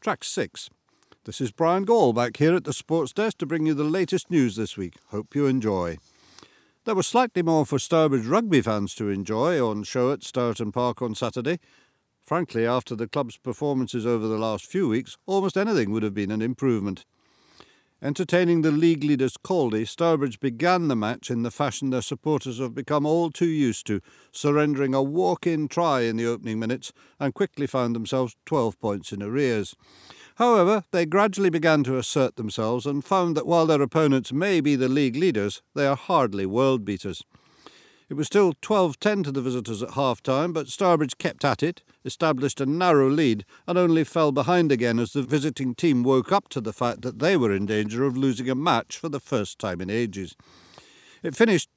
Track 6. This is Brian Gall back here at the Sports Desk to bring you the latest news this week. Hope you enjoy. There was slightly more for Stourbridge rugby fans to enjoy on show at Stourton Park on Saturday. Frankly, after the club's performances over the last few weeks, almost anything would have been an improvement. Entertaining the league leaders Caldy, Stourbridge began the match in the fashion their supporters have become all too used to, surrendering a walk-in try in the opening minutes and quickly found themselves 12 points in arrears. However, they gradually began to assert themselves and found that while their opponents may be the league leaders, they are hardly world beaters. It was still 12-10 to the visitors at half-time, but Stourbridge kept at it, established a narrow lead and only fell behind again as the visiting team woke up to the fact that they were in danger of losing a match for the first time in ages. It finished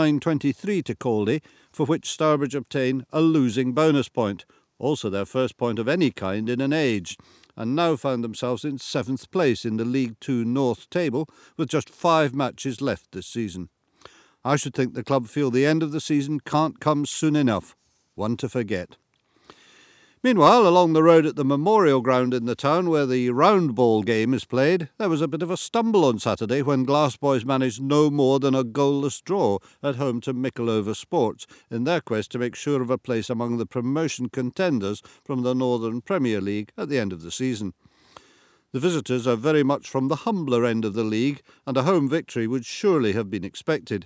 29-23 to Caldy, for which Stourbridge obtained a losing bonus point, also their first point of any kind in an age, and now found themselves in 7th place in the League 2 North table with just 5 matches left this season. I should think the club feel the end of the season can't come soon enough. One to forget. Meanwhile, along the road at the Memorial Ground in the town where the round ball game is played, there was a bit of a stumble on Saturday when Glass Boys managed no more than a goalless draw at home to Mickletover Sports in their quest to make sure of a place among the promotion contenders from the Northern Premier League at the end of the season. The visitors are very much from the humbler end of the league, and a home victory would surely have been expected.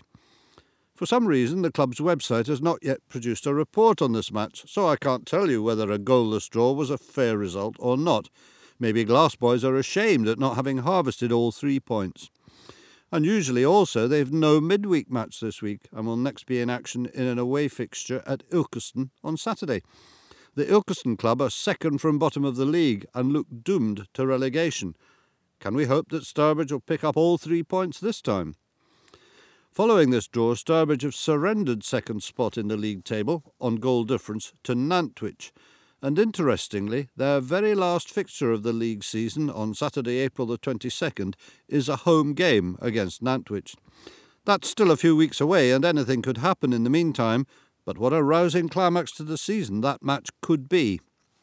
For some reason, the club's website has not yet produced a report on this match, so I can't tell you whether a goalless draw was a fair result or not. Maybe Glass Boys are ashamed at not having harvested all 3 points. Unusually also, they've no midweek match this week and will next be in action in an away fixture at Ilkeston on Saturday. The Ilkeston club are second from bottom of the league and look doomed to relegation. Can we hope that Stourbridge will pick up all 3 points this time? Following this draw, Stourbridge have surrendered second spot in the league table on goal difference to Nantwich. And interestingly, their very last fixture of the league season on Saturday, April the 22nd, is a home game against Nantwich. That's still a few weeks away and anything could happen in the meantime, but what a rousing climax to the season that match could be.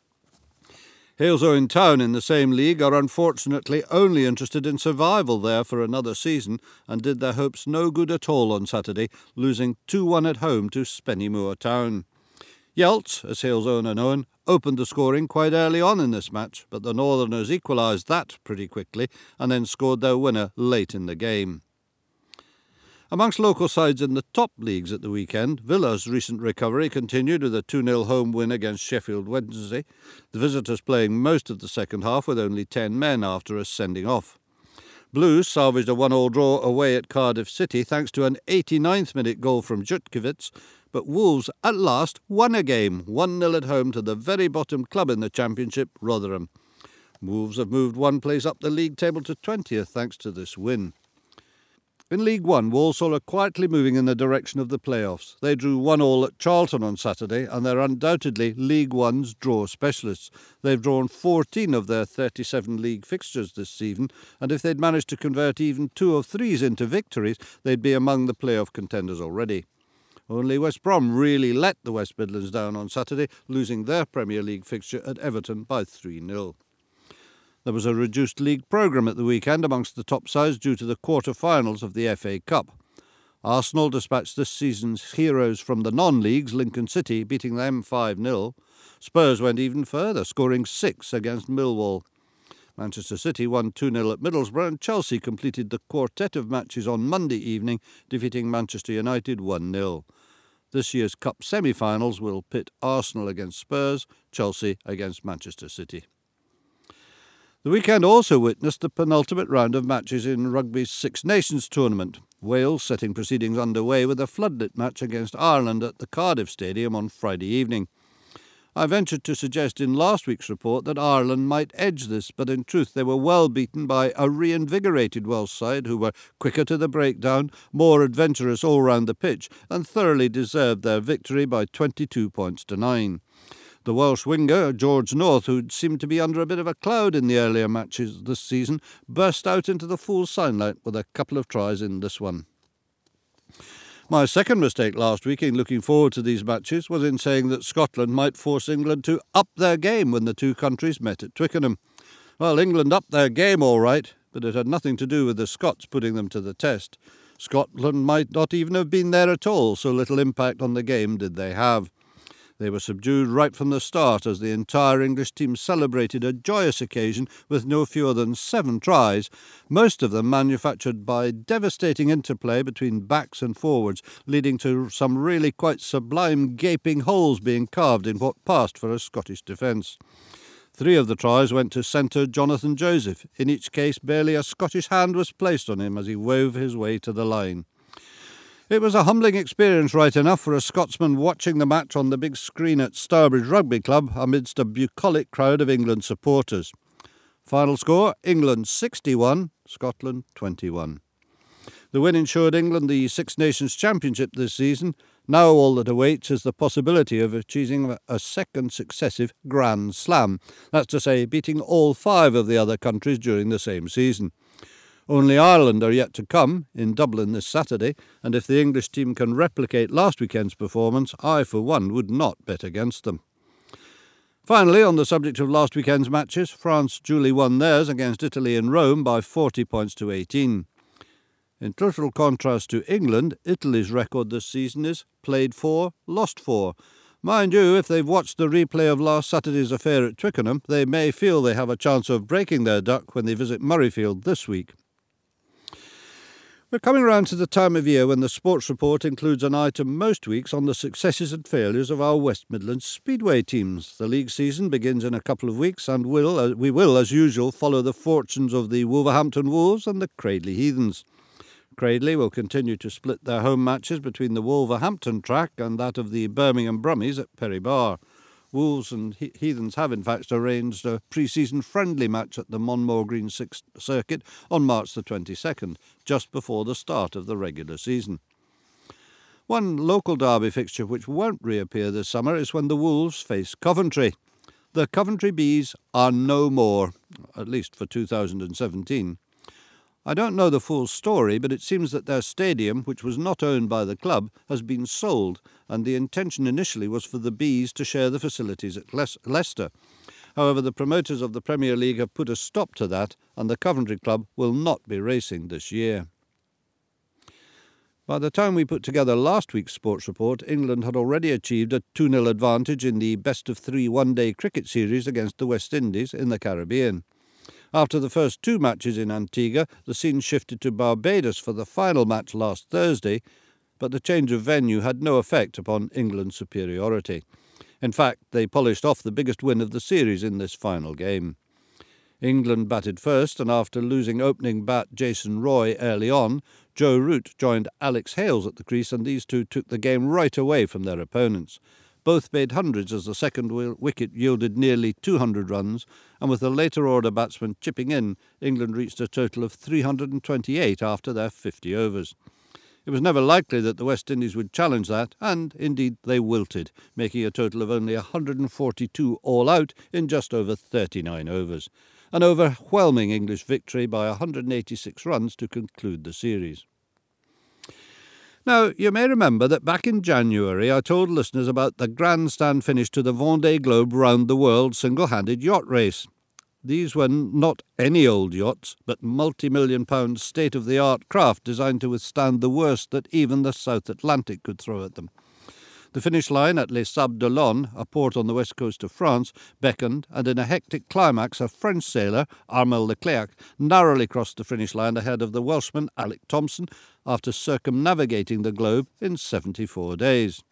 Halesowen Town in the same league are unfortunately only interested in survival there for another season and did their hopes no good at all on Saturday, losing 2-1 at home to Spennymoor Town. Yelts, as Halesowen are known, opened the scoring quite early on in this match, but the Northerners equalised that pretty quickly and then scored their winner late in the game. Amongst local sides in the top leagues at the weekend, Villa's recent recovery continued with a 2-0 home win against Sheffield Wednesday, the visitors playing most of the second half with only 10 men after a sending off. Blues salvaged a 1-1 draw away at Cardiff City thanks to an 89th minute goal from Jutkiewicz, but Wolves at last won a game, 1-0 at home to the very bottom club in the Championship, Rotherham. Wolves have moved one place up the league table to 20th thanks to this win. In League One, Walsall are quietly moving in the direction of the playoffs. They drew 1-1 at Charlton on Saturday and they're undoubtedly League One's draw specialists. They've drawn 14 of their 37 league fixtures this season, and if they'd managed to convert even 2 of 3s into victories, they'd be among the playoff contenders already. Only West Brom really let the West Midlands down on Saturday, losing their Premier League fixture at Everton by 3-0. There was a reduced league programme at the weekend amongst the top sides due to the quarter-finals of the FA Cup. Arsenal dispatched this season's heroes from the non-leagues, Lincoln City, beating them 5-0. Spurs went even further, scoring 6 against Millwall. Manchester City won 2-0 at Middlesbrough, and Chelsea completed the quartet of matches on Monday evening, defeating Manchester United 1-0. This year's Cup semi-finals will pit Arsenal against Spurs, Chelsea against Manchester City. The weekend also witnessed the penultimate round of matches in rugby's Six Nations tournament, Wales setting proceedings underway with a floodlit match against Ireland at the Cardiff Stadium on Friday evening. I ventured to suggest in last week's report that Ireland might edge this, but in truth they were well beaten by a reinvigorated Welsh side who were quicker to the breakdown, more adventurous all round the pitch, and thoroughly deserved their victory by 22 points to 9. The Welsh winger, George North, who'd seemed to be under a bit of a cloud in the earlier matches this season, burst out into the full sunlight with a couple of tries in this one. My second mistake last week in looking forward to these matches was in saying that Scotland might force England to up their game when the two countries met at Twickenham. Well, England upped their game all right, but it had nothing to do with the Scots putting them to the test. Scotland might not even have been there at all, so little impact on the game did they have. They were subdued right from the start as the entire English team celebrated a joyous occasion with no fewer than 7 tries, most of them manufactured by devastating interplay between backs and forwards, leading to some really quite sublime gaping holes being carved in what passed for a Scottish defence. 3 of the tries went to centre Jonathan Joseph. In each case, barely a Scottish hand was placed on him as he wove his way to the line. It was a humbling experience right enough for a Scotsman watching the match on the big screen at Stourbridge Rugby Club amidst a bucolic crowd of England supporters. Final score, England 61, Scotland 21. The win ensured England the Six Nations Championship this season. Now all that awaits is the possibility of achieving a second successive Grand Slam. That's to say, beating all 5 of the other countries during the same season. Only Ireland are yet to come, in Dublin this Saturday, and if the English team can replicate last weekend's performance, I, for one, would not bet against them. Finally, on the subject of last weekend's matches, France duly won theirs against Italy in Rome by 40 points to 18. In total contrast to England, Italy's record this season is played 4, lost 4. Mind you, if they've watched the replay of last Saturday's affair at Twickenham, they may feel they have a chance of breaking their duck when they visit Murrayfield this week. We're coming round to the time of year when the Sports Report includes an item most weeks on the successes and failures of our West Midlands Speedway teams. The league season begins in a couple of weeks and we will, as usual, follow the fortunes of the Wolverhampton Wolves and the Cradley Heathens. Cradley will continue to split their home matches between the Wolverhampton track and that of the Birmingham Brummies at Perry Bar. Wolves and Heathens have in fact arranged a pre-season friendly match at the Monmore Green Sixth Circuit on March the 22nd, just before the start of the regular season. One local derby fixture which won't reappear this summer is when the Wolves face Coventry. The Coventry Bees are no more, at least for 2017. I don't know the full story, but it seems that their stadium, which was not owned by the club, has been sold, and the intention initially was for the Bees to share the facilities at Leicester. However, the promoters of the Premier League have put a stop to that, and the Coventry club will not be racing this year. By the time we put together last week's sports report, England had already achieved a 2-0 advantage in the best-of-3 one-day cricket series against the West Indies in the Caribbean. After the first 2 matches in Antigua, the scene shifted to Barbados for the final match last Thursday, but the change of venue had no effect upon England's superiority. In fact, they polished off the biggest win of the series in this final game. England batted first, and after losing opening bat Jason Roy early on, Joe Root joined Alex Hales at the crease, and these two took the game right away from their opponents. Both made hundreds as the second wicket yielded nearly 200 runs, and with the later order batsmen chipping in, England reached a total of 328 after their 50 overs. It was never likely that the West Indies would challenge that, and indeed they wilted, making a total of only 142 all out in just over 39 overs. An overwhelming English victory by 186 runs to conclude the series. Now, you may remember that back in January I told listeners about the grandstand finish to the Vendée Globe Round the World single-handed yacht race. These were not any old yachts, but multi-million-pound state-of-the-art craft designed to withstand the worst that even the South Atlantic could throw at them. The finish line at Les Sables d'Olonne, a port on the west coast of France, beckoned, and in a hectic climax a French sailor, Armel Leclerc, narrowly crossed the finish line ahead of the Welshman Alec Thompson after circumnavigating the globe in 74 days.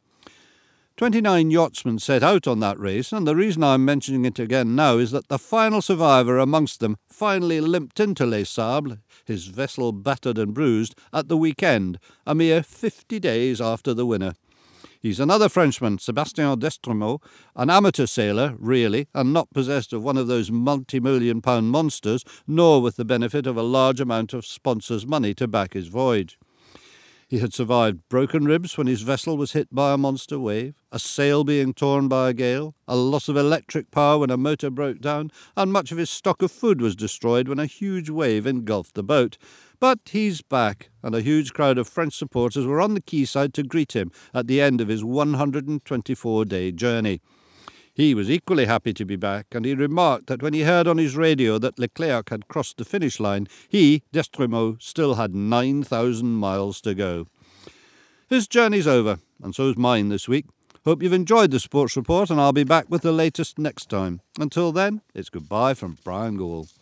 29 yachtsmen set out on that race, and the reason I'm mentioning it again now is that the final survivor amongst them finally limped into Les Sables, his vessel battered and bruised, at the weekend, a mere 50 days after the winner. He's another Frenchman, Sébastien Destremaux, an amateur sailor, really, and not possessed of one of those multi-million-pound monsters, nor with the benefit of a large amount of sponsors' money to back his voyage. He had survived broken ribs when his vessel was hit by a monster wave, a sail being torn by a gale, a loss of electric power when a motor broke down, and much of his stock of food was destroyed when a huge wave engulfed the boat. But he's back, and a huge crowd of French supporters were on the quayside to greet him at the end of his 124-day journey. He was equally happy to be back, and he remarked that when he heard on his radio that Leclerc had crossed the finish line, he, d'Estremaux, still had 9,000 miles to go. His journey's over, and so's mine this week. Hope you've enjoyed the Sports Report, and I'll be back with the latest next time. Until then, it's goodbye from Brian Gall.